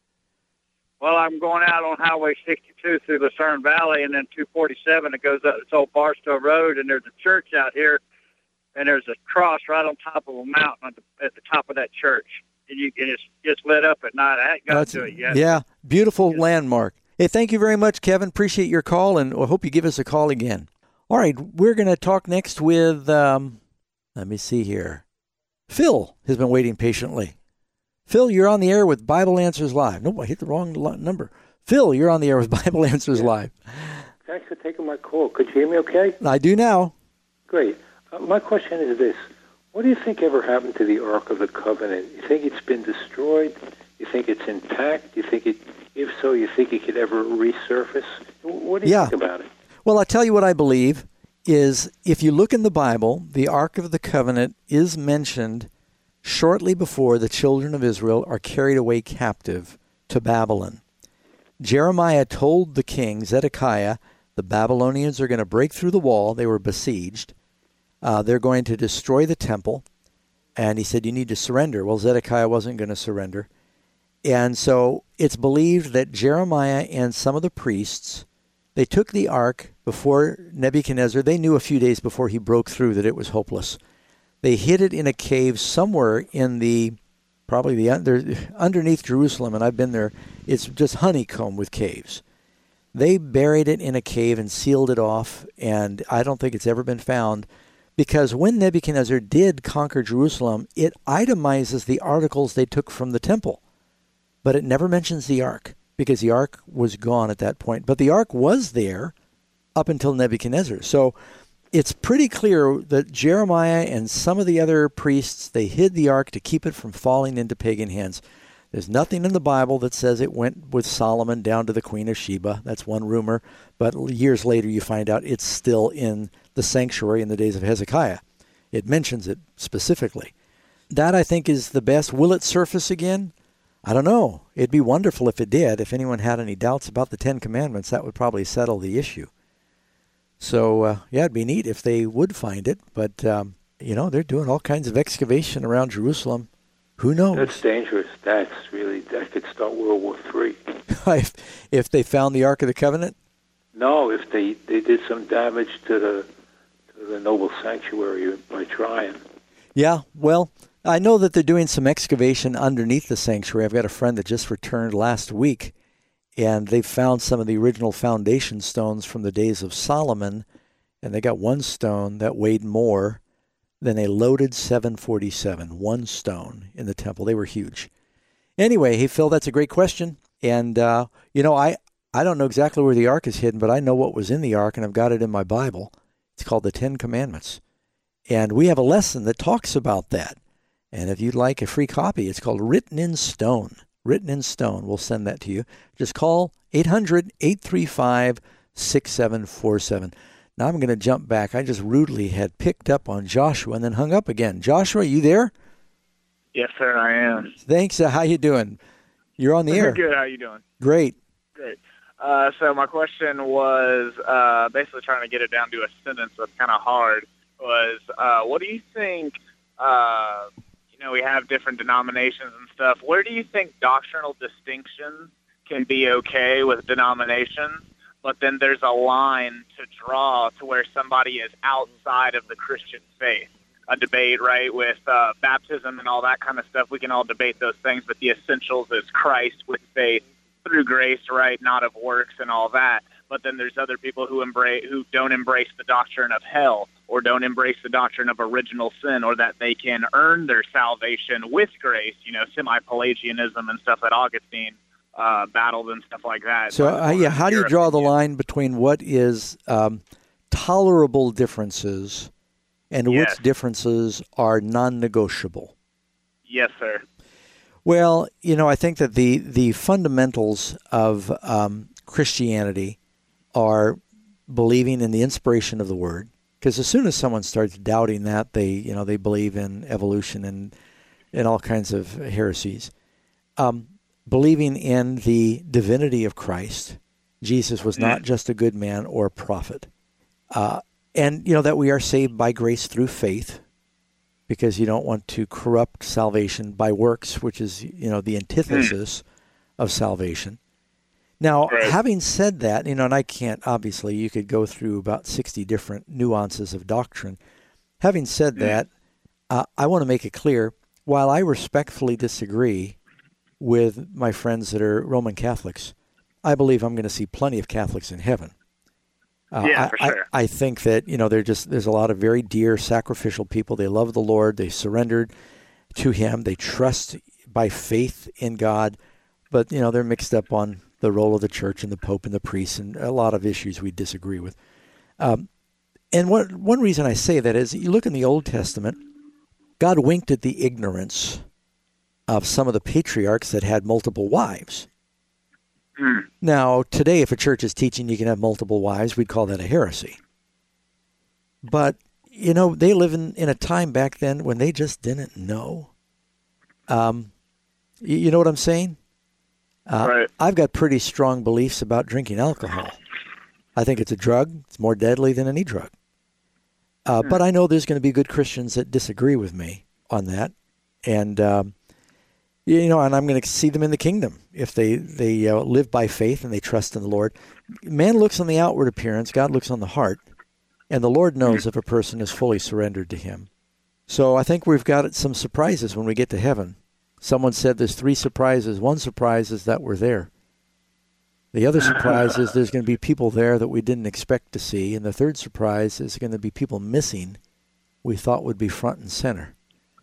Well, I'm going out on Highway 62 through Lucerne Valley, and then 247. It goes up. It's old Barstow Road, and there's a church out here, and there's a cross right on top of a mountain at the top of that church. And it's just lit up at night. I haven't got to it yet. Yeah, beautiful landmark. Hey, thank you very much, Kevin. Appreciate your call, and I hope you give us a call again. All right, we're going to talk next with, let me see here. Phil has been waiting patiently. Phil, you're on the air with Bible Answers Live. Nope, I hit the wrong number. Phil, you're on the air with Bible Answers Live. Thanks for taking my call. Could you hear me okay? I do now. Great. My question is this. What do you think ever happened to the Ark of the Covenant? You think it's been destroyed? You think it's intact? You think if so, you think it could ever resurface? What do you think about it? Well, I'll tell you what I believe is if you look in the Bible, the Ark of the Covenant is mentioned shortly before the children of Israel are carried away captive to Babylon. Jeremiah told the king, Zedekiah, the Babylonians are going to break through the wall. They were besieged. They're going to destroy the temple. And he said, you need to surrender. Well, Zedekiah wasn't going to surrender. And so it's believed that Jeremiah and some of the priests, they took the ark before Nebuchadnezzar. They knew a few days before he broke through that it was hopeless. They hid it in a cave somewhere in probably underneath Jerusalem, and I've been there. It's just honeycomb with caves. They buried it in a cave and sealed it off, and I don't think it's ever been found, because when Nebuchadnezzar did conquer Jerusalem, it itemizes the articles they took from the temple, but it never mentions the ark, because the ark was gone at that point. But the ark was there up until Nebuchadnezzar. So it's pretty clear that Jeremiah and some of the other priests, they hid the ark to keep it from falling into pagan hands. There's nothing in the Bible that says it went with Solomon down to the Queen of Sheba. That's one rumor. But years later you find out it's still in the sanctuary in the days of Hezekiah. It mentions it specifically. That, I think, is the best. Will it surface again? I don't know. It'd be wonderful if it did. If anyone had any doubts about the Ten Commandments, that would probably settle the issue. So, it'd be neat if they would find it. But, they're doing all kinds of excavation around Jerusalem. Who knows? That's dangerous. That could start World War III. If they found the Ark of the Covenant? No, if they did some damage to the noble sanctuary by trying. Yeah, well, I know that they're doing some excavation underneath the sanctuary. I've got a friend that just returned last week, and they found some of the original foundation stones from the days of Solomon, and they got one stone that weighed more than a loaded 747, one stone in the temple. They were huge. Anyway, hey, Phil, that's a great question. And, I don't know exactly where the ark is hidden, but I know what was in the ark, and I've got it in my Bible. It's called the Ten Commandments. And we have a lesson that talks about that. And if you'd like a free copy, it's called Written in Stone. Written in Stone. We'll send that to you. Just call 800-835-6747. Now I'm going to jump back. I just rudely had picked up on Joshua and then hung up again. Joshua, are you there? Yes, sir, I am. Thanks. How you doing? You're on the air. Good. How you doing? Great. Great. So my question was basically trying to get it down to a sentence that's kind of hard. Was what do you think? We have different denominations and stuff. Where do you think doctrinal distinction can be okay with denominations, but then there's a line to draw to where somebody is outside of the Christian faith? A debate, right, with baptism and all that kind of stuff. We can all debate those things, but the essentials is Christ with faith through grace, right, not of works and all that. But then there's other people who don't embrace the doctrine of hell, or don't embrace the doctrine of original sin, or that they can earn their salvation with grace, semi-Pelagianism and stuff that Augustine battled and stuff like that. So, how do you draw the line between what is tolerable differences and which differences are non-negotiable? Yes, sir. Well, I think that the fundamentals of Christianity are believing in the inspiration of the Word, because as soon as someone starts doubting that, they believe in evolution and all kinds of heresies. Believing in the divinity of Christ. Jesus was not just a good man or a prophet. And, that we are saved by grace through faith, because you don't want to corrupt salvation by works, which is, the antithesis of salvation. Now, having said that, and I can't, obviously, you could go through about 60 different nuances of doctrine. Having said that, I want to make it clear, while I respectfully disagree with my friends that are Roman Catholics, I believe I'm going to see plenty of Catholics in heaven. For sure. I think that, there's a lot of very dear, sacrificial people. They love the Lord. They surrendered to Him. They trust by faith in God. But, they're mixed up on the role of the church and the Pope and the priests and a lot of issues we disagree with. And one reason I say that is, you look in the Old Testament, God winked at the ignorance of some of the patriarchs that had multiple wives. Now, today, if a church is teaching you can have multiple wives, we'd call that a heresy. But, they live in a time back then when they just didn't know. You know what I'm saying? Right. I've got pretty strong beliefs about drinking alcohol. I think it's a drug. It's more deadly than any drug. But I know there's going to be good Christians that disagree with me on that. And, and I'm going to see them in the kingdom if they live by faith and they trust in the Lord. Man looks on the outward appearance. God looks on the heart. And the Lord knows if a person is fully surrendered to Him. So I think we've got some surprises when we get to heaven. Someone said there's 3 surprises. One surprise is that we're there. The other surprise is there's going to be people there that we didn't expect to see. And the third surprise is going to be people missing we thought would be front and center.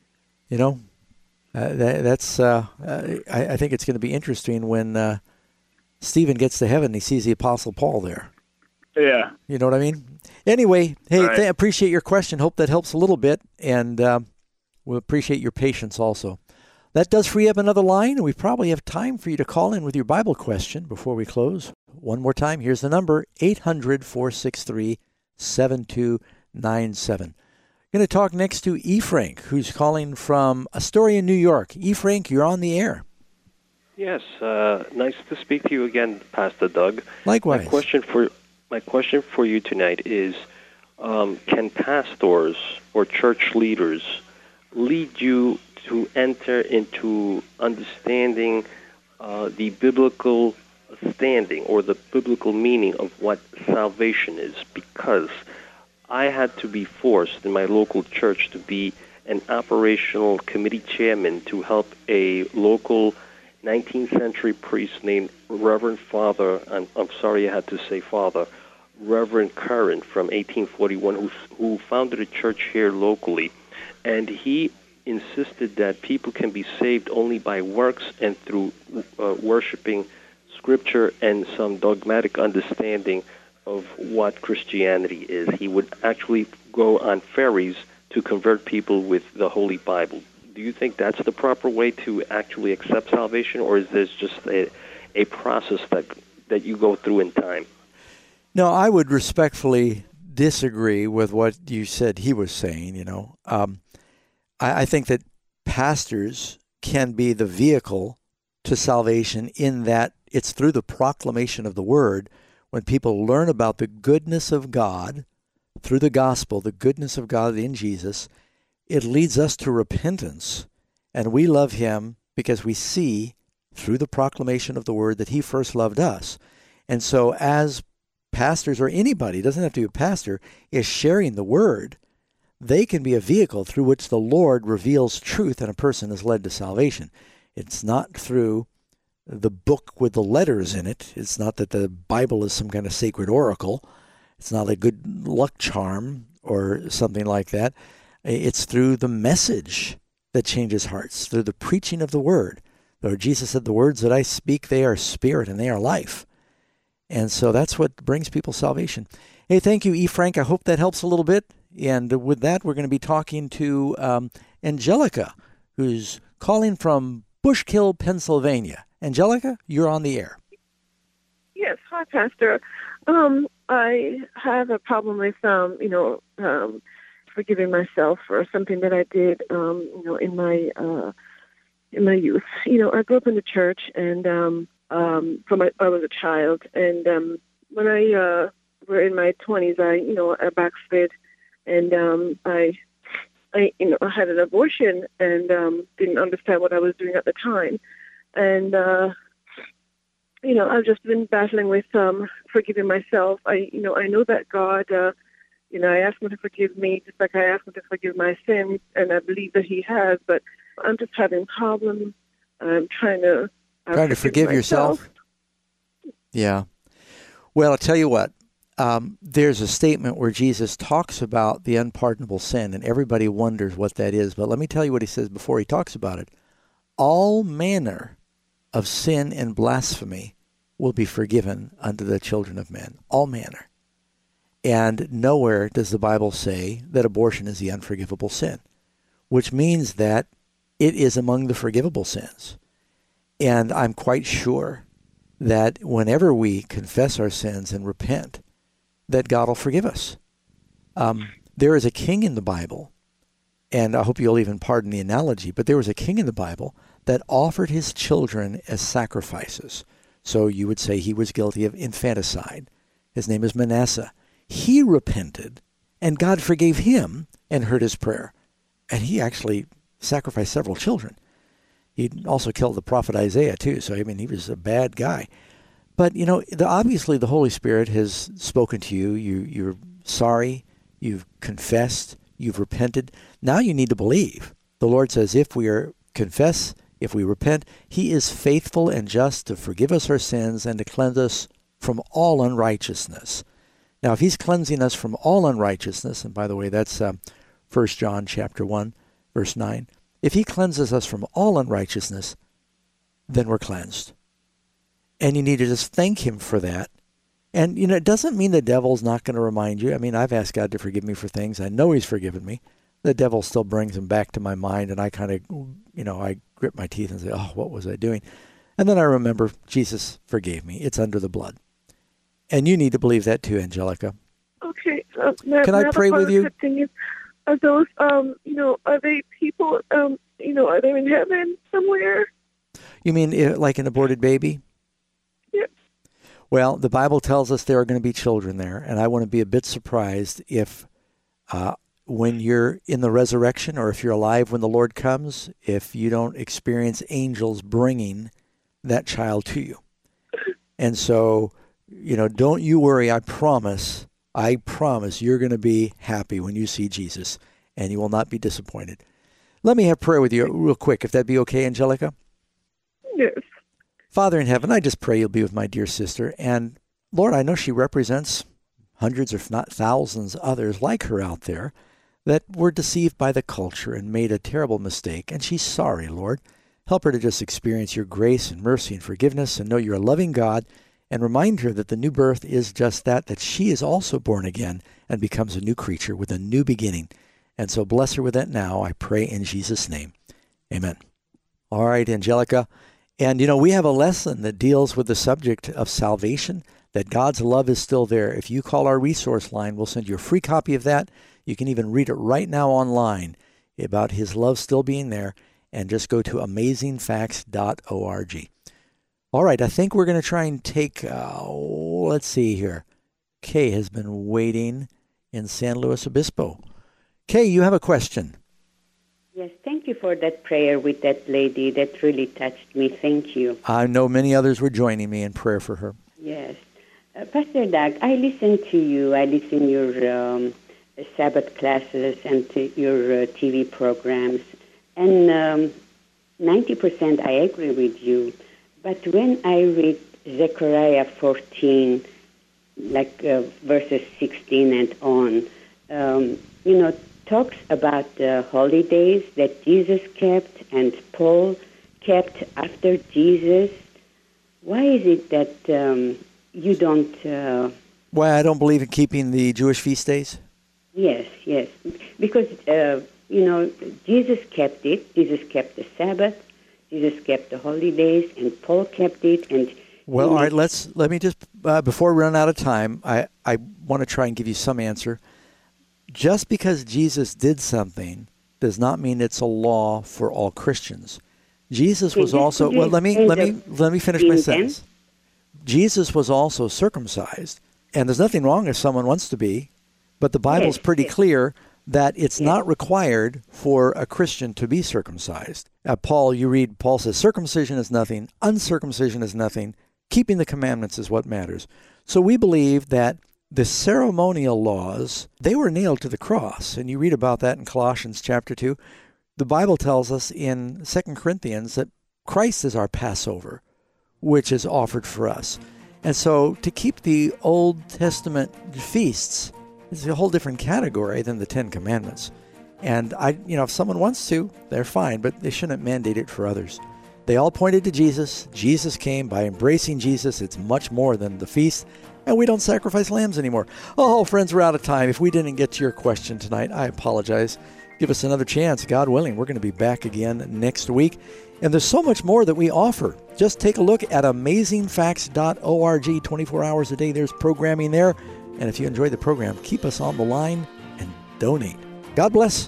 I think it's going to be interesting when Stephen gets to heaven and he sees the Apostle Paul there. Yeah. You know what I mean? Anyway, hey, Right. Appreciate your question. Hope that helps a little bit, and we'll appreciate your patience also. That does free up another line, and we probably have time for you to call in with your Bible question before we close. One more time, here's the number, 800-463-7297. Going to talk next to E. Frank, who's calling from Astoria, New York. E. Frank, you're on the air. Yes, nice to speak to you again, Pastor Doug. Likewise. My question for you tonight is, can pastors or church leaders lead you to enter into understanding the biblical standing or the biblical meaning of what salvation is? Because I had to be forced in my local church to be an operational committee chairman to help a local 19th century priest named Reverend Father, I'm sorry I had to say Father, Reverend Curran from 1841, who founded a church here locally. And he insisted that people can be saved only by works and through worshiping Scripture and some dogmatic understanding of what Christianity is. He would actually go on ferries to convert people with the Holy Bible. Do you think that's the proper way to actually accept salvation, or is this just a process that you go through in time? No, I would respectfully disagree with what you said he was saying, I think that pastors can be the vehicle to salvation in that it's through the proclamation of the Word. When people learn about the goodness of God through the gospel, the goodness of God in Jesus, it leads us to repentance. And we love Him because we see through the proclamation of the Word that He first loved us. And so as pastors or anybody, doesn't have to be a pastor, is sharing the Word, they can be a vehicle through which the Lord reveals truth and a person is led to salvation. It's not through the book with the letters in it. It's not that the Bible is some kind of sacred oracle. It's not a good luck charm or something like that. It's through the message that changes hearts, through the preaching of the Word. Lord Jesus said, the words that I speak, they are spirit and they are life. And so that's what brings people salvation. Hey, thank you, E. Frank. I hope that helps a little bit. And with that, we're going to be talking to Angelica, who's calling from Bushkill, Pennsylvania. Angelica, you're on the air. Yes. Hi, Pastor. I I have a problem with, forgiving myself for something that I did, in my youth. I grew up in the church, and I was a child, and when I were in my 20s, I backslid, and I had an abortion, and didn't understand what I was doing at the time, and I've just been battling with forgiving myself. I know that God, I asked Him to forgive me, just like I asked Him to forgive my sins, and I believe that He has. But I'm just having problems. I'm trying to forgive yourself. Yeah. Well, I'll tell you what. There's a statement where Jesus talks about the unpardonable sin, and everybody wonders what that is. But let me tell you what He says before He talks about it. All manner of sin and blasphemy will be forgiven unto the children of men. All manner. And nowhere does the Bible say that abortion is the unforgivable sin, which means that it is among the forgivable sins. And I'm quite sure that whenever we confess our sins and repent, that God will forgive us. There is a king in the Bible, and I hope you'll even pardon the analogy, but there was a king in the Bible that offered his children as sacrifices. So you would say he was guilty of infanticide. His name is Manasseh. He repented, and God forgave him and heard his prayer. And he actually sacrificed several children. He also killed the prophet Isaiah, too. So, he was a bad guy. But, obviously the Holy Spirit has spoken to you. You're sorry. You've confessed. You've repented. Now you need to believe. The Lord says if we confess, if we repent, He is faithful and just to forgive us our sins and to cleanse us from all unrighteousness. Now, if He's cleansing us from all unrighteousness, and by the way, that's 1 John chapter 1, verse 9. If He cleanses us from all unrighteousness, then we're cleansed. And you need to just thank Him for that. And, it doesn't mean the devil's not going to remind you. I've asked God to forgive me for things. I know He's forgiven me. The devil still brings them back to my mind, and I kind of, I grit my teeth and say, oh, what was I doing? And then I remember Jesus forgave me. It's under the blood. And you need to believe that too, Angelica. Okay. Can I pray with you? Are those, are they people, are they in heaven somewhere? You mean like an aborted baby? Yeah. Well, the Bible tells us there are going to be children there, and I want to be a bit surprised if when you're in the resurrection, or if you're alive when the Lord comes, if you don't experience angels bringing that child to you. And so, don't you worry. I promise you're going to be happy when you see Jesus, and you will not be disappointed. Let me have prayer with you real quick, if that'd be okay, Angelica? Yes. Father in heaven, I just pray you'll be with my dear sister. And Lord, I know she represents hundreds, if not thousands, others like her out there that were deceived by the culture and made a terrible mistake. And she's sorry, Lord. Help her to just experience your grace and mercy and forgiveness and know you're a loving God, and remind her that the new birth is just that she is also born again and becomes a new creature with a new beginning. And so bless her with that now, I pray in Jesus' name. Amen. All right, Angelica. And, we have a lesson that deals with the subject of salvation, that God's love is still there. If you call our resource line, we'll send you a free copy of that. You can even read it right now online about His love still being there, and just go to amazingfacts.org. All right, I think we're going to try and take, let's see here. Kay has been waiting in San Luis Obispo. Kay, you have a question. Yes, thank you for that prayer with that lady. That really touched me. Thank you. I know many others were joining me in prayer for her. Yes. Pastor Doug, I listen to you. I listen to your Sabbath classes and to your TV programs. And 90% I agree with you. But when I read Zechariah 14, verses 16 and on, talks about the holidays that Jesus kept and Paul kept after Jesus. Why is it that you don't... Why I don't believe in keeping the Jewish feast days? Yes. Because, Jesus kept it. Jesus kept the Sabbath. Jesus kept the holidays, and Paul kept it. And Well, all right, let me just, before we run out of time, I want to try and give you some answer. Just because Jesus did something does not mean it's a law for all Christians. Jesus was also, well, let me finish my sentence. Jesus was also circumcised, and there's nothing wrong if someone wants to be, but the Bible's pretty clear that it's not required for a Christian to be circumcised. Paul says circumcision is nothing, uncircumcision is nothing, keeping the commandments is what matters. So we believe that the ceremonial laws, they were nailed to the cross, and you read about that in Colossians chapter 2. The Bible tells us in 2 Corinthians that Christ is our Passover, which is offered for us. And so to keep the Old Testament feasts is a whole different category than the Ten Commandments. And if someone wants to, they're fine, but they shouldn't mandate it for others. They all pointed to Jesus. Jesus came. By embracing Jesus, it's much more than the feast. And we don't sacrifice lambs anymore. Oh, friends, we're out of time. If we didn't get to your question tonight, I apologize. Give us another chance. God willing, we're going to be back again next week. And there's so much more that we offer. Just take a look at amazingfacts.org. 24 hours a day, there's programming there. And if you enjoy the program, keep us on the line and donate. God bless.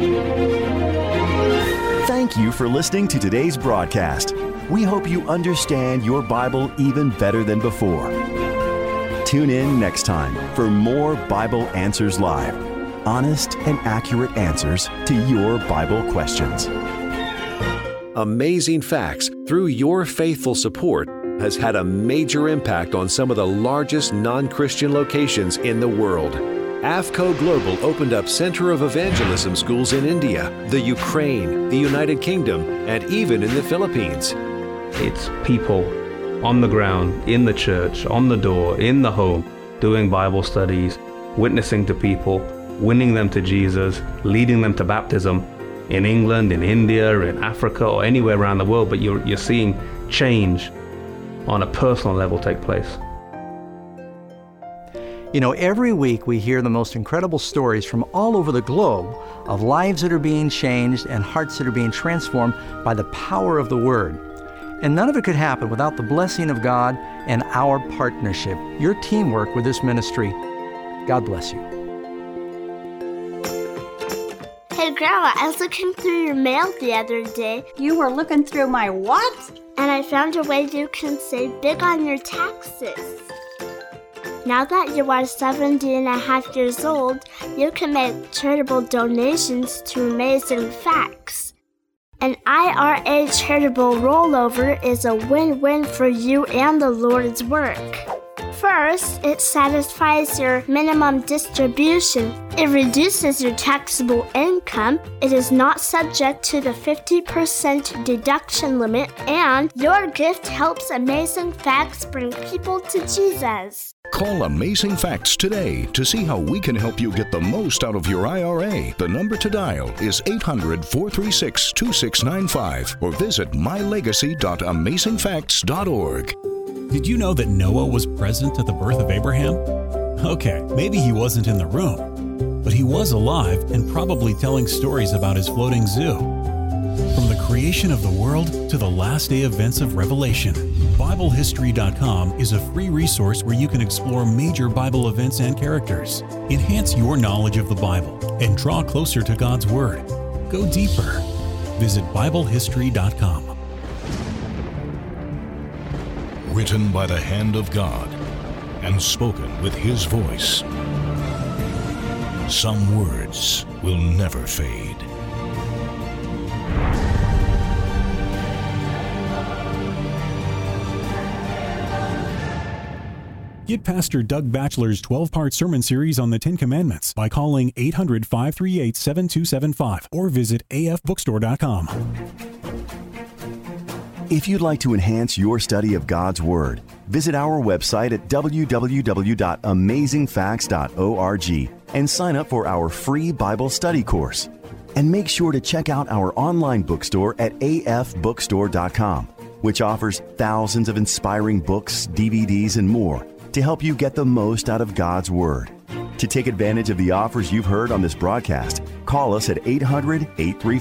Thank you for listening to today's broadcast. We hope you understand your Bible even better than before. Tune in next time for more Bible Answers Live. Honest and accurate answers to your Bible questions. Amazing Facts, through your faithful support, has had a major impact on some of the largest non-Christian locations in the world. AFCO Global opened up Center of Evangelism schools in India, the Ukraine, the United Kingdom, and even in the Philippines. It's people on the ground, in the church, on the door, in the home, doing Bible studies, witnessing to people, winning them to Jesus, leading them to baptism in England, in India, in Africa, or anywhere around the world, but you're seeing change on a personal level take place. Every week we hear the most incredible stories from all over the globe of lives that are being changed and hearts that are being transformed by the power of the Word. And none of it could happen without the blessing of God and our partnership, your teamwork with this ministry. God bless you. Hey, Grandma, I was looking through your mail the other day. You were looking through my what? And I found a way you can save big on your taxes. Now that you are 70 and a half years old, you can make charitable donations to Amazing Facts. An IRA charitable rollover is a win-win for you and the Lord's work. First, it satisfies your minimum distribution. It reduces your taxable income. It is not subject to the 50% deduction limit, and your gift helps Amazing Facts bring people to Jesus. Call Amazing Facts today to see how we can help you get the most out of your IRA. The number to dial is 800-436-2695 or visit mylegacy.amazingfacts.org. Did you know that Noah was present at the birth of Abraham? Okay, maybe he wasn't in the room, but he was alive and probably telling stories about his floating zoo. From the creation of the world to the last day events of Revelation, BibleHistory.com is a free resource where you can explore major Bible events and characters, enhance your knowledge of the Bible, and draw closer to God's Word. Go deeper. Visit BibleHistory.com. Written by the hand of God and spoken with His voice. Some words will never fade. Get Pastor Doug Batchelor's 12-part sermon series on the Ten Commandments by calling 800-538-7275 or visit afbookstore.com. If you'd like to enhance your study of God's Word, visit our website at www.amazingfacts.org and sign up for our free Bible study course. And make sure to check out our online bookstore at afbookstore.com, which offers thousands of inspiring books, DVDs, and more to help you get the most out of God's Word. To take advantage of the offers you've heard on this broadcast, call us at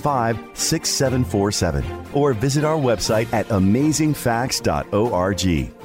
800-835-6747 or visit our website at amazingfacts.org.